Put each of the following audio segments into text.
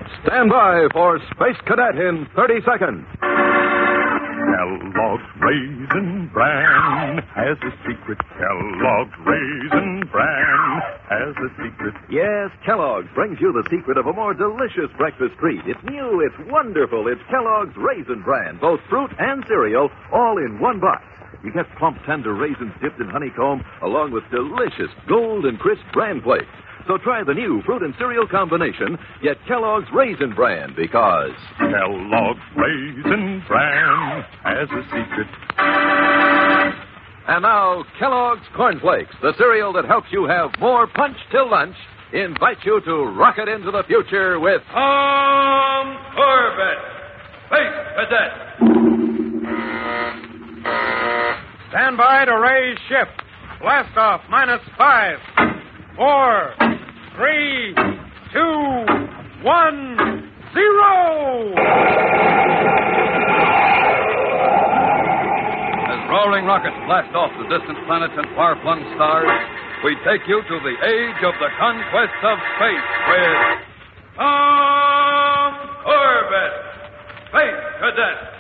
stand by for Space Cadet in 30 seconds. Kellogg's Raisin Bran has a secret. Kellogg's Raisin Bran has a secret. Yes, Kellogg's brings you the secret of a more delicious breakfast treat. It's new, it's wonderful. It's Kellogg's Raisin Bran, both fruit and cereal, all in one box. You get plump, tender raisins dipped in honeycomb, along with delicious golden crisp bran flakes. So try the new fruit and cereal combination. Get Kellogg's Raisin Bran because Kellogg's Raisin Bran has a secret. And now, Kellogg's Corn Flakes, the cereal that helps you have more punch till lunch, invites you to rocket into the future with Tom Corbett, Space Cadet. Stand by to raise ship. Blast off -5, 4, 3, 2, 1, 0. As roaring rockets blast off the distant planets and far-flung stars, we take you to the age of the conquest of space with Tom Corbett, Space Cadet.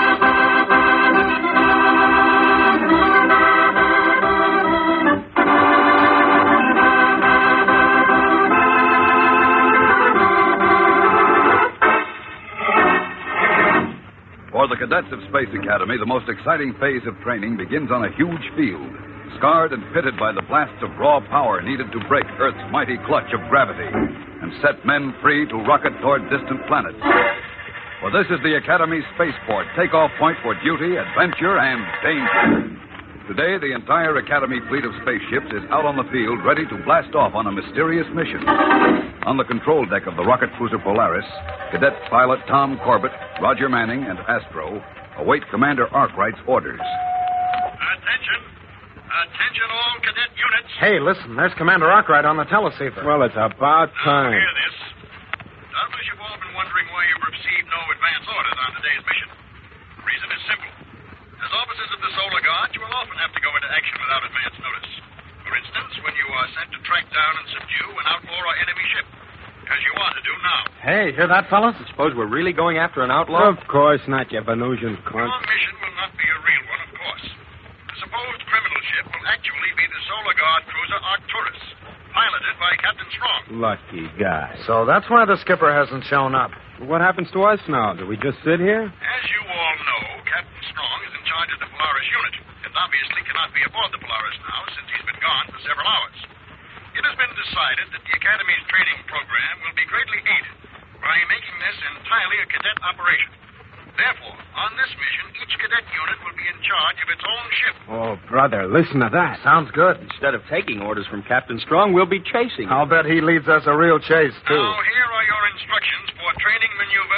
For the cadets of Space Academy, the most exciting phase of training begins on a huge field, scarred and pitted by the blasts of raw power needed to break Earth's mighty clutch of gravity and set men free to rocket toward distant planets. For this is the Academy spaceport, takeoff point for duty, adventure, and danger. Today, the entire Academy fleet of spaceships is out on the field ready to blast off on a mysterious mission. On the control deck of the rocket cruiser Polaris, cadet pilot Tom Corbett, Roger Manning, and Astro await Commander Arkwright's orders. Attention. Attention all cadet units. Hey, listen, there's Commander Arkwright on the teleceiver. Well, it's about time. Hear this. Doubtless you've all been wondering why you've received no advance orders on today's mission. The reason is simple. As officers of the Solar Guard, you will often have to go into action without advance notice. For instance, when you are sent to track down and subdue an outlaw or enemy ship, as you are to do now. Hey, hear that, fellas? I suppose we're really going after an outlaw? Of course not, you Venusian cunt. Your mission will not be a real one, of course. The supposed criminal ship will actually be the Solar Guard cruiser Arcturus, piloted by Captain Strong. Lucky guy. So that's why the skipper hasn't shown up. What happens to us now? Do we just sit here? As you all know, Captain Strong is in charge of the Polaris unit, and obviously cannot be aboard the Polaris now since he's been gone for several hours. It has been decided that the Academy's training program will be greatly aided by making this entirely a cadet operation. Therefore, on this mission, each cadet unit will be in charge of its own ship. Oh, brother, listen to that. Sounds good. Instead of taking orders from Captain Strong, we'll be chasing him. I'll bet he leads us a real chase, too. Now, here are your instructions for Training Maneuver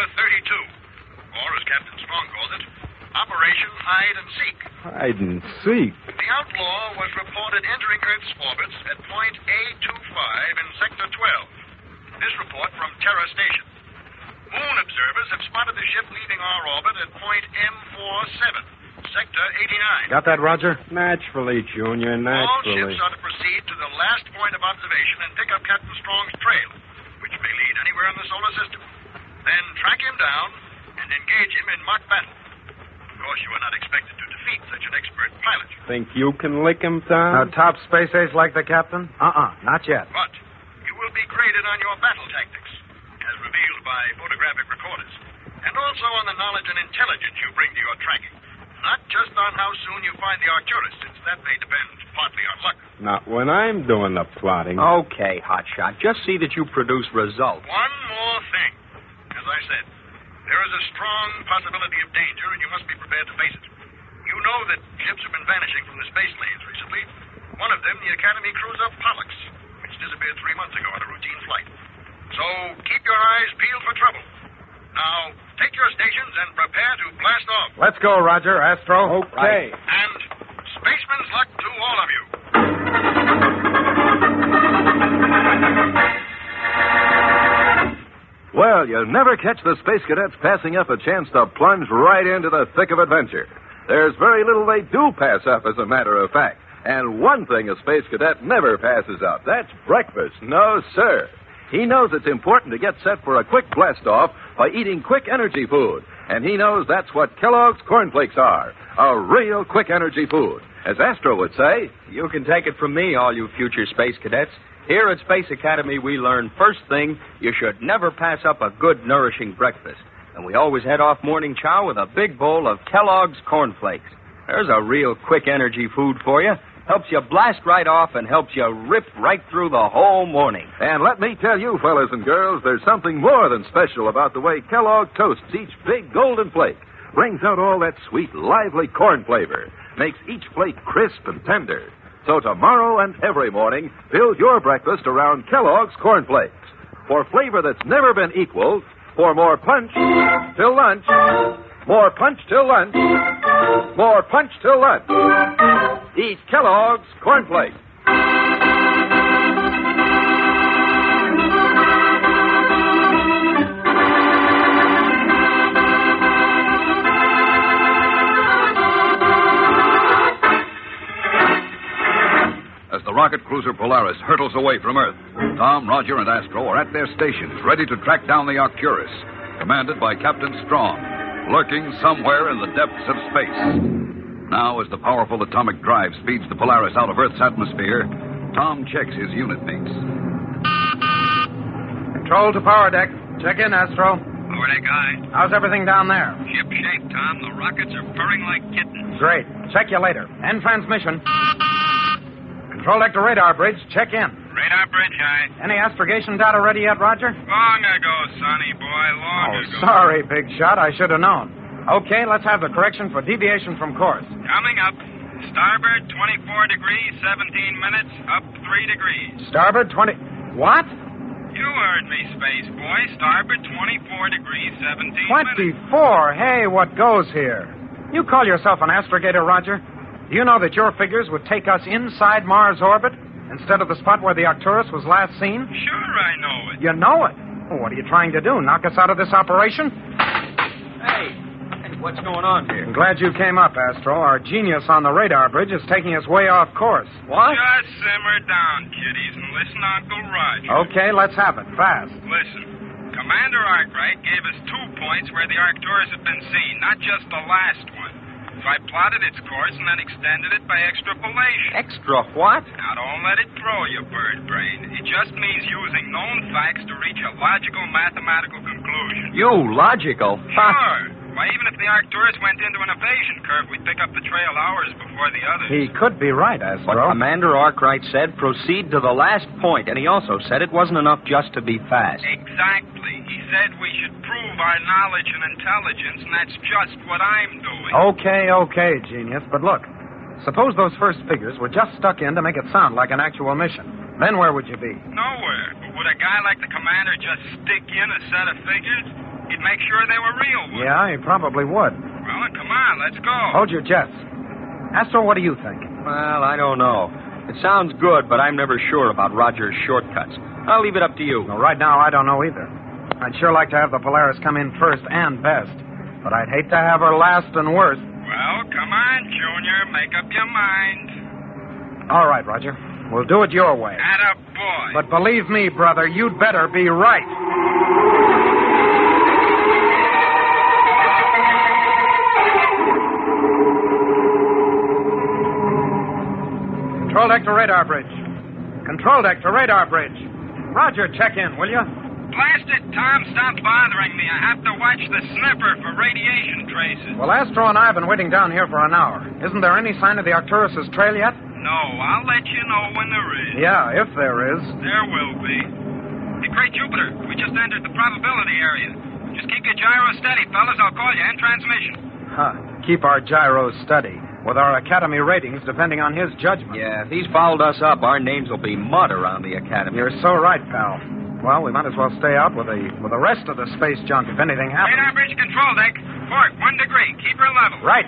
32, or as Captain Strong calls it, Operation Hide and Seek. Hide and seek. The outlaw was reported entering Earth's orbits at point A25 in Sector 12. This report from Terra Station. Moon observers have spotted the ship leaving our orbit at point M47, Sector 89. Got that, Roger? Naturally, Junior, All naturally. ships are to proceed to the last point of observation and pick up Captain Strong's trail, which may lead anywhere in the solar system. Then track him down and engage him in mock battle. Of course, you are not expected to defeat such an expert pilot. Think you can lick him, Tom? A top space ace like the captain? Not yet. But you will be graded on your battle tactics, as revealed by photographic recorders, and also on the knowledge and intelligence you bring to your tracking. Not just on how soon you find the Arcturus, since that may depend partly on luck. Not when I'm doing the plotting. Okay, Hotshot. Just see that you produce results. One more thing. As I said, there is a strong possibility of danger, and you must be prepared to face it. You know that ships have been vanishing from the space lanes recently. One of them, the Academy cruiser Pollux, which disappeared 3 months ago on a routine flight. So keep your eyes peeled for trouble. Now, take your stations and prepare to blast off. Let's go, Roger. Astro. Okay. And spaceman's luck to all of you. Well, you never catch the Space Cadets passing up a chance to plunge right into the thick of adventure. There's very little they do pass up, as a matter of fact. And one thing a Space Cadet never passes up, that's breakfast. No, sir. He knows it's important to get set for a quick blast-off by eating quick energy food. And he knows that's what Kellogg's Corn Flakes are, a real quick energy food. As Astro would say, You can take it from me, all you future space cadets. Here at Space Academy, we learn first thing, you should never pass up a good, nourishing breakfast. And we always head off morning chow with a big bowl of Kellogg's Corn Flakes. There's a real quick energy food for you. Helps you blast right off and helps you rip right through the whole morning. and let me tell you, fellas and girls, there's something more than special about the way Kellogg toasts each big golden flake. Brings out all that sweet, lively corn flavor. Makes each flake crisp and tender. So tomorrow and every morning, build your breakfast around Kellogg's Corn Flakes. For flavor that's never been equaled, for more punch till lunch, more punch till lunch, more punch till lunch. Eat Kellogg's Corn Flakes. As the rocket cruiser Polaris hurtles away from Earth, Tom, Roger, and Astro are at their stations, ready to track down the Arcturus, commanded by Captain Strong, lurking somewhere in the depths of space. Now, as the powerful atomic drive speeds the Polaris out of Earth's atmosphere, Tom checks his unit mates. Control to power deck. Check in, Astro. Power deck, aye. How's everything down there? Ship shape, Tom. The rockets are purring like kittens. Great. Check you later. End transmission. Control deck to radar bridge. Check in. Radar bridge, aye. Any astrogation data ready yet, Roger? Long ago, sonny boy, long ago. Sorry, big shot. I should have known. Okay, let's have the correction for deviation from course. Coming up. Starboard, 24 degrees, 17 minutes, up 3 degrees. Starboard 20... What? You heard me, space boy. Starboard, 24 degrees, 17 minutes. 24? Hey, what goes here? You call yourself an astrogator, Roger? Do you know that your figures would take us inside Mars' orbit instead of the spot where the Arcturus was last seen? Sure, I know it. You know it. Well, what are you trying to do, knock us out of this operation? Hey, what's going on here? I'm glad you came up, Astro. Our genius on the radar bridge is taking us way off course. What? Just simmer down, kiddies, and listen to Uncle Roger. Okay, let's have it. Fast. Listen, Commander Arkwright gave us 2 points where the Arcturus had been seen, not just the last one. So I plotted its course and then extended it by extrapolation. Extra what? Now, don't let it throw you, bird brain. It just means using known facts to reach a logical mathematical conclusion. You logical? Sure. Why, even if the Arcturus went into an evasion curve, we'd pick up the trail hours before the others. He could be right, What Astro. Commander Arkwright said, proceed to the last point, and he also said it wasn't enough just to be fast. Exactly. He said we should prove our knowledge and intelligence, and that's just what I'm doing. Okay, genius. But look, suppose those first figures were just stuck in to make it sound like an actual mission. Then where would you be? Nowhere. But would a guy like the commander just stick in a set of figures? He'd make sure they were real ones. Yeah, he probably would. Well, then come on, let's go. Hold your jets. Astro, what do you think? Well, I don't know. It sounds good, but I'm never sure about Roger's shortcuts. I'll leave it up to you. Well, right now, I don't know either. I'd sure like to have the Polaris come in first and best, but I'd hate to have her last and worst. Well, come on, Junior. Make up your mind. All right, Roger. We'll do it your way. Atta boy. But believe me, brother, you'd better be right. Control deck to radar bridge. Control deck to radar bridge. Roger, check in, will you? Blast it, Tom. Stop bothering me. I have to watch the sniffer for radiation traces. Well, Astro and I have been waiting down here for an hour. Isn't there any sign of the Arcturus' trail yet? No, I'll let you know when there is. Yeah, if there is. There will be. Hey, Great Jupiter, we just entered the probability area. Just keep your gyro steady, fellas. I'll call you in transmission. Huh. Keep our gyros steady, with our Academy ratings depending on his judgment. Yeah, if he's followed us up, our names will be mud around the Academy. You're so right, pal. Well, we might as well stay out with the rest of the space junk if anything happens. Radar bridge control deck. Port, 1 degree. Keep her level. Right.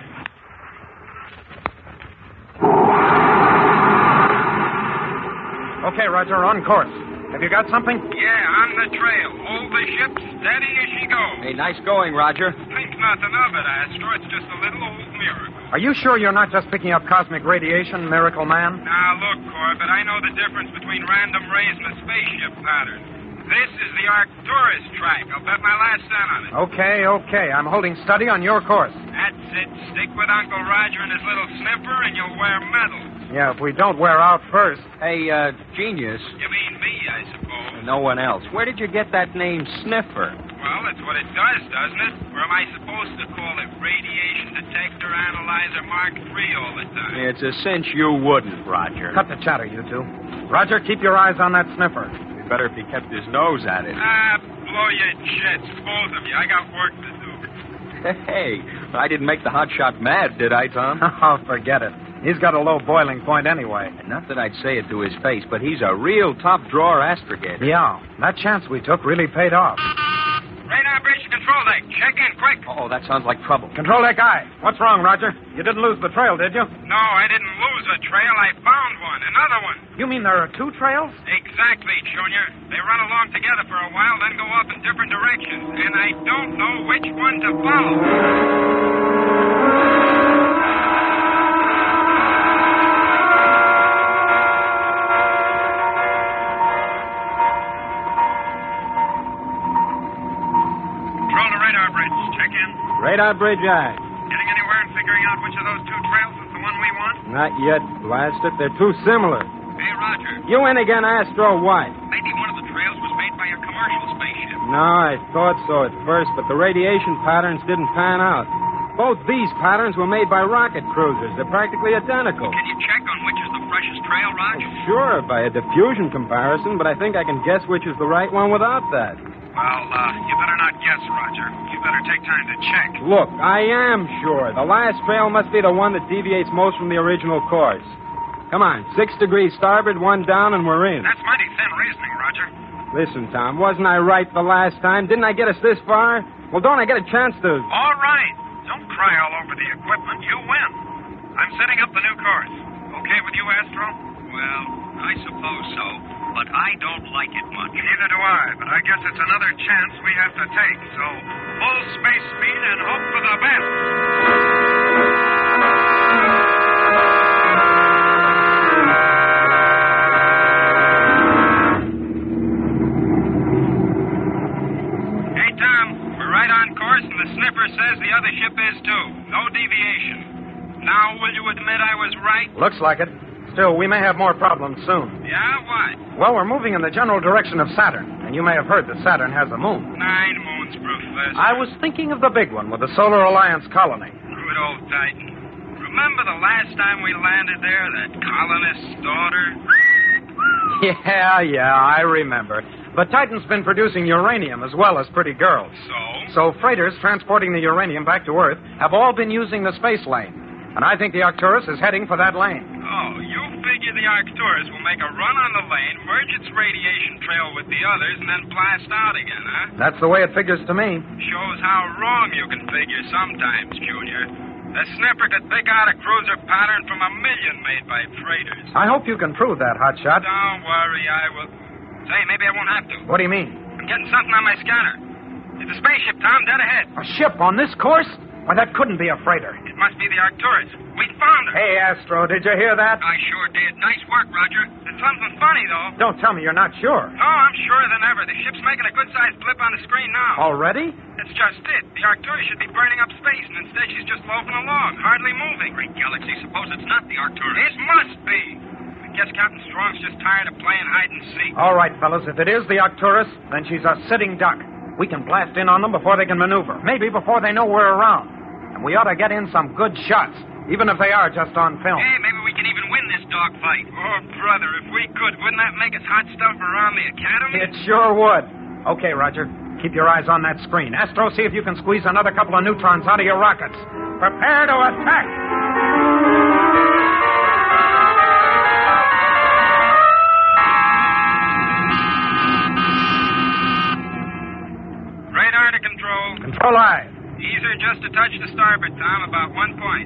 Okay, Roger, on course. Have you got something? Yeah, on the trail. Hold the ship steady as she goes. Hey, nice going, Roger. Think nothing of it, Astro. It's just a little old miracle. Are you sure you're not just picking up cosmic radiation, Miracle Man? Now, look, Corbett, I know the difference between random rays and a spaceship pattern. This is the Arcturus track. I'll bet my last cent on it. Okay. I'm holding steady on your course. That's it. Stick with Uncle Roger and his little sniffer, and you'll wear medals. Yeah, if we don't wear out first. Hey, Genius. You mean me, I suppose. No one else. Where did you get that name, Sniffer? Well, that's what it does, doesn't it? Or am I supposed to call it Radiation Detector Analyzer Mark III all the time? It's a cinch you wouldn't, Roger. Cut the chatter, you two. Roger, keep your eyes on that sniffer. Better if he kept his nose at it. Blow your jets, both of you. I got work to do. Hey, I didn't make the hotshot mad, did I, Tom? Oh, forget it. He's got a low boiling point anyway. Not that I'd say it to his face, but he's a real top-drawer astrogator. Yeah, that chance we took really paid off. Radar bridge control deck. Check in quick. Oh, that sounds like trouble. Control deck aye. What's wrong, Roger? You didn't lose the trail, did you? No, I didn't lose a trail. I found one. Another one. You mean there are two trails? Exactly, Junior. They run along together for a while, then go off in different directions. And I don't know which one to follow. Radar bridge aye. Getting anywhere in figuring out which of those two trails is the one we want? Not yet, blast it. They're too similar. Hey, Roger. You in again, Astro, what? Maybe one of the trails was made by a commercial spaceship. No, I thought so at first, but the radiation patterns didn't pan out. Both these patterns were made by rocket cruisers. They're practically identical. Can you check on which is the freshest trail, Roger? Sure, by a diffusion comparison, but I think I can guess which is the right one without that. Well, you better not guess, Roger. You better take time to check. Look, I am sure. The last trail must be the one that deviates most from the original course. Come on, 6 degrees starboard, 1 down, and we're in. That's mighty thin reasoning, Roger. Listen, Tom, wasn't I right the last time? Didn't I get us this far? Well, don't I get a chance to... All right. Don't cry all over the equipment. You win. I'm setting up the new course. Okay with you, Astro? Well, I suppose so. But I don't like it much. Neither do I, but I guess it's another chance we have to take. So, full space speed and hope for the best. Hey, Tom, we're right on course, and the sniffer says the other ship is too. No deviation. Now, will you admit I was right? Looks like it. Still, we may have more problems soon. Yeah, what? Well, we're moving in the general direction of Saturn, and you may have heard that Saturn has a moon. 9 moons, Professor. I was thinking of the big one with the Solar Alliance colony. Good old Titan. Remember the last time we landed there, that colonist's daughter? Yeah, I remember. But Titan's been producing uranium as well as pretty girls. So freighters transporting the uranium back to Earth have all been using the space lane. And I think the Arcturus is heading for that lane. Oh, you figure the Arcturus will make a run on the lane, merge its radiation trail with the others, and then blast out again, huh? That's the way it figures to me. Shows how wrong you can figure sometimes, Junior. The sniffer could pick out a cruiser pattern from 1 million made by freighters. I hope you can prove that, Hotshot. Don't worry, I will. Say, maybe I won't have to. What do you mean? I'm getting something on my scanner. It's a spaceship, Tom, dead ahead. A ship on this course? Why, that couldn't be a freighter. It must be the Arcturus. We found her. Hey, Astro, did you hear that? I sure did. Nice work, Roger. There's something funny, though. Don't tell me you're not sure. Oh, I'm surer than ever. The ship's making a good-sized blip on the screen now. Already? That's just it. The Arcturus should be burning up space, and instead she's just loafing along, hardly moving. Great galaxy, suppose it's not the Arcturus. It must be. I guess Captain Strong's just tired of playing hide-and-seek. All right, fellas, if it is the Arcturus, then she's a sitting duck. We can blast in on them before they can maneuver, maybe before they know we're around. And we ought to get in some good shots, even if they are just on film. Hey, maybe we can even win this dogfight. Oh, brother, if we could, wouldn't that make us hot stuff around the Academy? It sure would. Okay, Roger. Keep your eyes on that screen. Astro, see if you can squeeze another couple of neutrons out of your rockets. Prepare to attack! Radar to control. Control aye. Easer just a touch to starboard, Tom, about 1 point.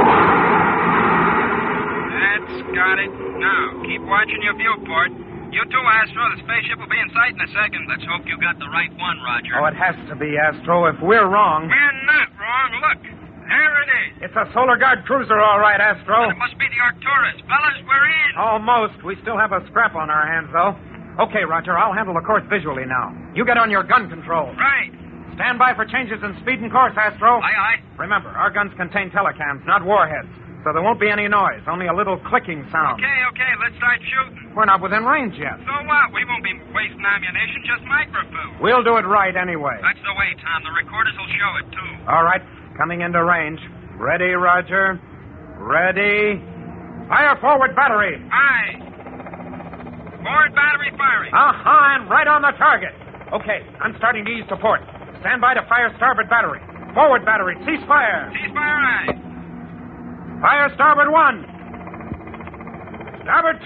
That's got it. Now, keep watching your viewport. You too, Astro. The spaceship will be in sight in a second. Let's hope you got the right one, Roger. Oh, it has to be, Astro. If we're wrong... We're not wrong. Look. There it is. It's a Solar Guard cruiser, all right, Astro. Then it must be the Arcturus. Fellas, we're in. Almost. We still have a scrap on our hands, though. Okay, Roger, I'll handle the course visually now. You get on your gun control. Right. Stand by for changes in speed and course, Astro. Aye, aye. Remember, our guns contain telecams, not warheads. So there won't be any noise, only a little clicking sound. Okay, let's start shooting. We're not within range yet. So what? We won't be wasting ammunition, just microfood. We'll do it right anyway. That's the way, Tom. The recorders will show it, too. All right, coming into range. Ready, Roger. Ready. Fire forward battery. Aye. Forward battery firing. Aha, and right on the target. Okay, I'm starting to ease to port. Stand by to fire starboard battery. Forward battery, cease fire. Cease fire, aye. Fire starboard 1. Starboard 2.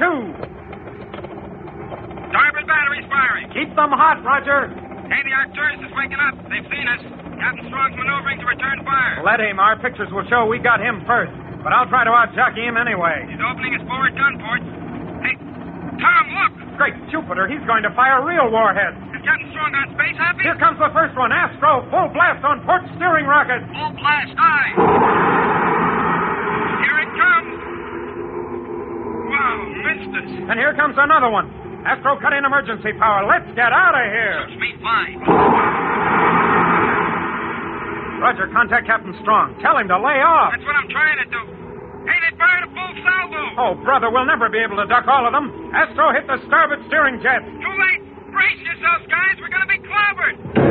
Starboard battery's firing. Keep them hot, Roger. Hey, the Arcturus is waking up. They've seen us. Captain Strong's maneuvering to return fire. Let him. Our pictures will show we got him first. But I'll try to out-jockey him anyway. He's opening his forward gun port. Hey, Tom, look. Great Jupiter, he's going to fire real warheads. Is Captain Strong on space happy? Here comes the first one. Astro, full blast on port steering rocket. Full blast, aye. Here it comes. Wow, missed us. And here comes another one. Astro, cut in emergency power. Let's get out of here. Suits me fine. Roger, contact Captain Strong. Tell him to lay off. That's what I'm trying to do. Hey, they fired a full salvo. Oh, brother, we'll never be able to duck all of them. Astro, hit the starboard steering jet. Too late. Brace yourselves, guys. We're going to be clobbered.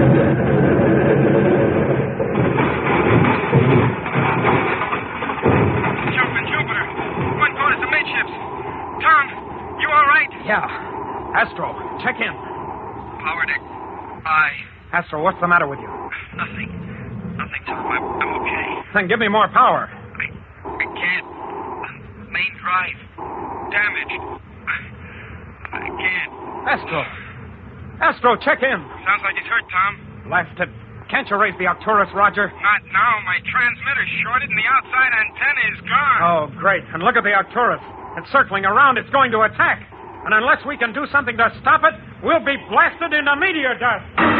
Jumping Jupiter. One quarters amidships. Tom, you all right? Yeah. Astro, check in. Power deck. Aye. Astro, what's the matter with you? Nothing, Tom. I'm okay. Then give me more power. I can't. Main drive. Damaged. I can't. Astro, check in. Sounds like he's hurt, Tom. Blasted. Can't you raise the Arcturus, Roger? Not now. My transmitter's shorted and the outside antenna is gone. Oh, great. And look at the Arcturus. It's circling around. It's going to attack. And unless we can do something to stop it, we'll be blasted into meteor dust.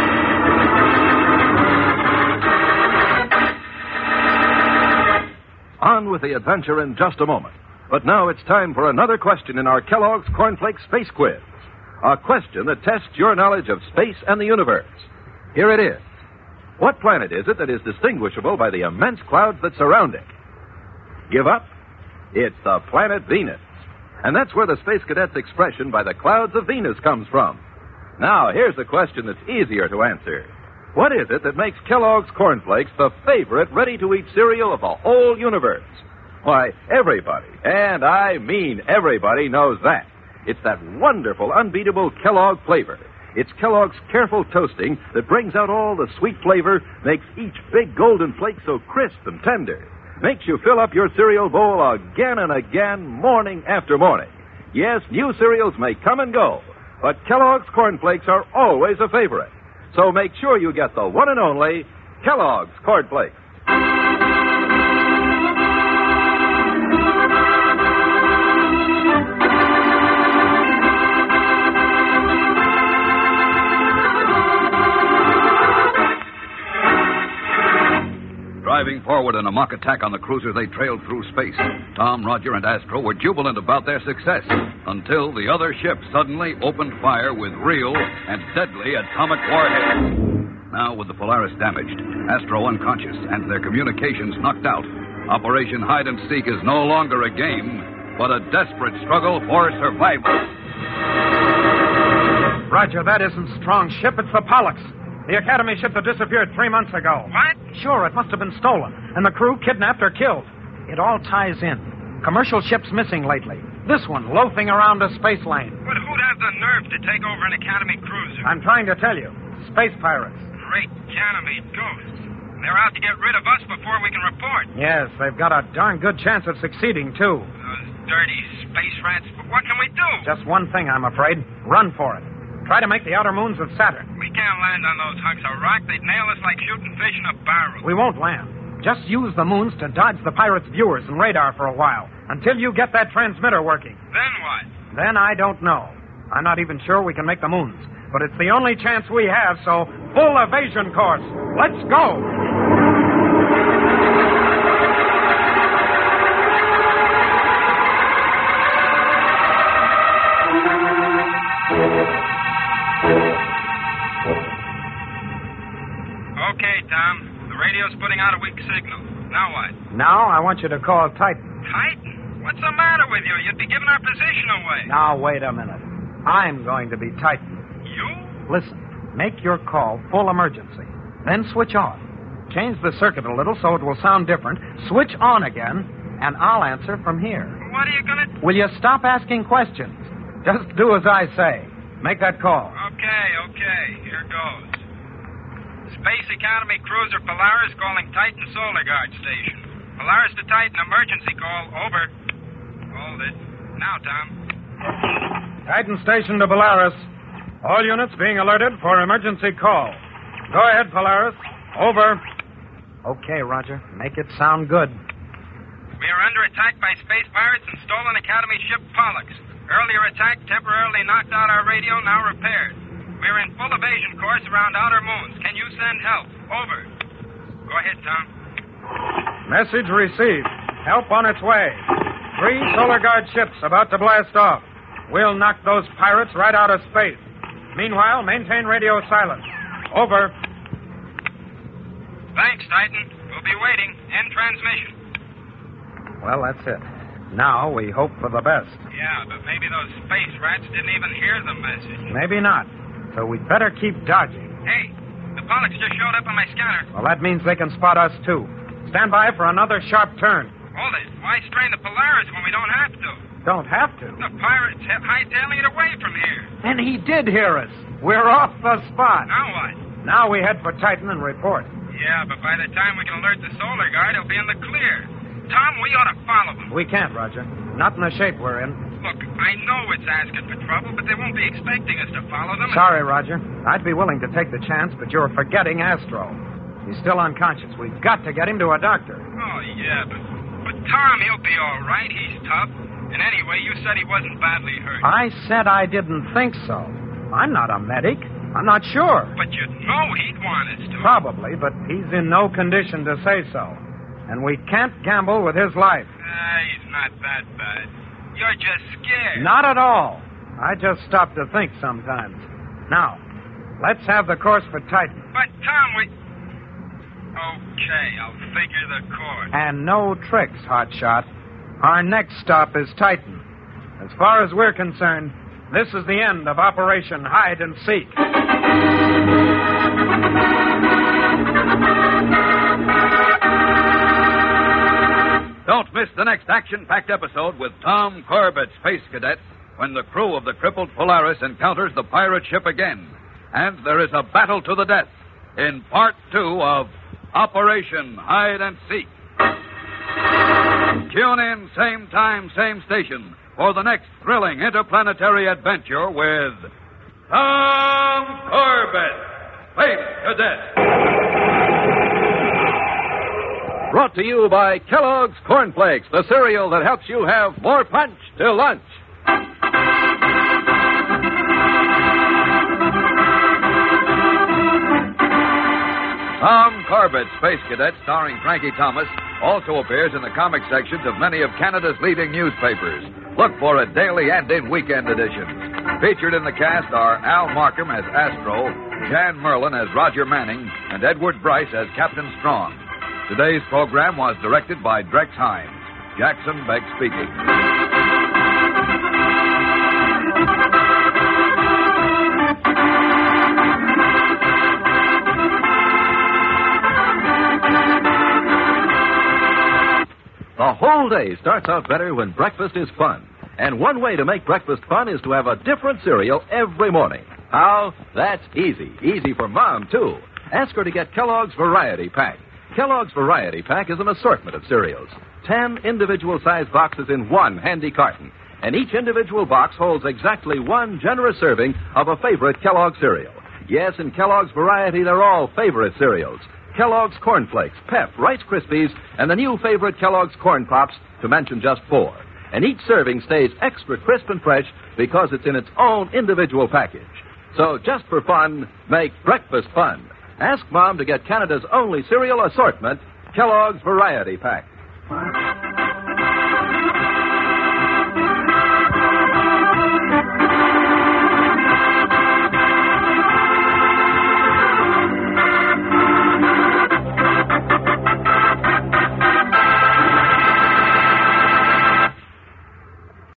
On with the adventure in just a moment. But now it's time for another question in our Kellogg's Cornflakes Space Quiz. A question that tests your knowledge of space and the universe. Here it is. What planet is it that is distinguishable by the immense clouds that surround it? Give up? It's the planet Venus. And that's where the Space Cadet's expression by the clouds of Venus comes from. Now, here's a question that's easier to answer. What is it that makes Kellogg's Corn Flakes the favorite ready-to-eat cereal of the whole universe? Why, everybody, and I mean everybody, knows that. It's that wonderful, unbeatable Kellogg flavor. It's Kellogg's careful toasting that brings out all the sweet flavor, makes each big golden flake so crisp and tender. Makes you fill up your cereal bowl again and again, morning after morning. Yes, new cereals may come and go, but Kellogg's Corn Flakes are always a favorite. So make sure you get the one and only Kellogg's Corn Flakes. Driving forward in a mock attack on the cruiser, they trailed through space. Tom, Roger, and Astro were jubilant about their success until the other ship suddenly opened fire with real and deadly atomic warheads. Now, with the Polaris damaged, Astro unconscious, and their communications knocked out, Operation Hide and Seek is no longer a game, but a desperate struggle for survival. Roger, that isn't Strong's ship. It's the Pollux. The Academy ship that disappeared 3 months ago. What? Sure, it must have been stolen, and the crew kidnapped or killed. It all ties in. Commercial ships missing lately. This one loafing around a space lane. But who'd have the nerve to take over an Academy cruiser? I'm trying to tell you. Space pirates. Great Academy ghosts. They're out to get rid of us before we can report. Yes, they've got a darn good chance of succeeding, too. Those dirty space rats. But what can we do? Just one thing, I'm afraid. Run for it. Try to make the outer moons of Saturn. We can't land on those hunks of rock. They'd nail us like shooting fish in a barrel. We won't land. Just use the moons to dodge the pirates' viewers and radar for a while, until you get that transmitter working. Then what? Then I don't know. I'm not even sure we can make the moons. But it's the only chance we have, so full evasion course. Let's go! Okay, Tom. The radio's putting out a weak signal. Now what? Now I want you to call Titan. Titan? What's the matter with you? You'd be giving our position away. Now, wait a minute. I'm going to be Titan. You? Listen, make your call full emergency. Then switch on. Change the circuit a little so it will sound different. Switch on again, and I'll answer from here. What are you going to... Will you stop asking questions? Just do as I say. Make that call. Okay. Here goes. Space Academy Cruiser Polaris calling Titan Solar Guard Station. Polaris to Titan, emergency call. Over. Hold it. Now, Tom. Titan Station to Polaris. All units being alerted for emergency call. Go ahead, Polaris. Over. Okay, Roger. Make it sound good. We are under attack by space pirates and stolen Academy ship Pollux. Earlier attack temporarily knocked out our radio, now repaired. We are in full evasion course around outer moons. Can you send help? Over. Go ahead, Tom. Message received. Help on its way. 3 Solar Guard ships about to blast off. We'll knock those pirates right out of space. Meanwhile, maintain radio silence. Over. Thanks, Titan. We'll be waiting. End transmission. Well, that's it. Now we hope for the best. Yeah, but maybe those space rats didn't even hear the message. Maybe not. So we'd better keep dodging. Hey, the Pollux just showed up on my scanner. Well, that means they can spot us, too. Stand by for another sharp turn. Hold it. Why strain the Polaris when we don't have to? Don't have to. The pirates have hightailing it away from here. And he did hear us. We're off the spot. Now what? Now we head for Titan and report. Yeah, but by the time we can alert the Solar Guard, he'll be in the clear. Tom, we ought to follow him. We can't, Roger. Not in the shape we're in. Look, I know it's asking for trouble, but they won't be expecting us to follow them. Sorry, Roger. I'd be willing to take the chance, but you're forgetting Astro. He's still unconscious. We've got to get him to a doctor. Oh, yeah, but Tom, he'll be all right. He's tough. And anyway, you said he wasn't badly hurt. I said I didn't think so. I'm not a medic. I'm not sure. But you'd know he'd want us to. Probably, but he's in no condition to say so. And we can't gamble with his life. He's not that bad. You're just scared. Not at all. I just stop to think sometimes. Now, let's have the course for Titan. But, Tom, we... Okay, I'll figure the course. And no tricks, Hotshot. Our next stop is Titan. As far as we're concerned, this is the end of Operation Hide and Seek. Don't miss the next action-packed episode with Tom Corbett, Space Cadet, when the crew of the crippled Polaris encounters the pirate ship again. And there is a battle to the death in Part 2 of Operation Hide and Seek. Tune in, same time, same station, for the next thrilling interplanetary adventure with Tom Corbett, Space Cadet. Brought to you by Kellogg's Corn Flakes, the cereal that helps you have more punch till lunch. Tom Corbett, Space Cadet, starring Frankie Thomas, also appears in the comic sections of many of Canada's leading newspapers. Look for it daily and in weekend editions. Featured in the cast are Al Markham as Astro, Jan Merlin as Roger Manning, and Edward Bryce as Captain Strong. Today's program was directed by Drex Hines. Jackson Beck speaking. The whole day starts out better when breakfast is fun. And one way to make breakfast fun is to have a different cereal every morning. How? That's easy. Easy for Mom, too. Ask her to get Kellogg's Variety Pack. Kellogg's Variety Pack is an assortment of cereals. 10 individual-sized boxes in one handy carton. And each individual box holds exactly one generous serving of a favorite Kellogg cereal. Yes, in Kellogg's Variety, they're all favorite cereals. Kellogg's Corn Flakes, Pep, Rice Krispies, and the new favorite Kellogg's Corn Pops, to mention just 4. And each serving stays extra crisp and fresh because it's in its own individual package. So just for fun, make breakfast fun. Ask Mom to get Canada's only cereal assortment, Kellogg's Variety Pack.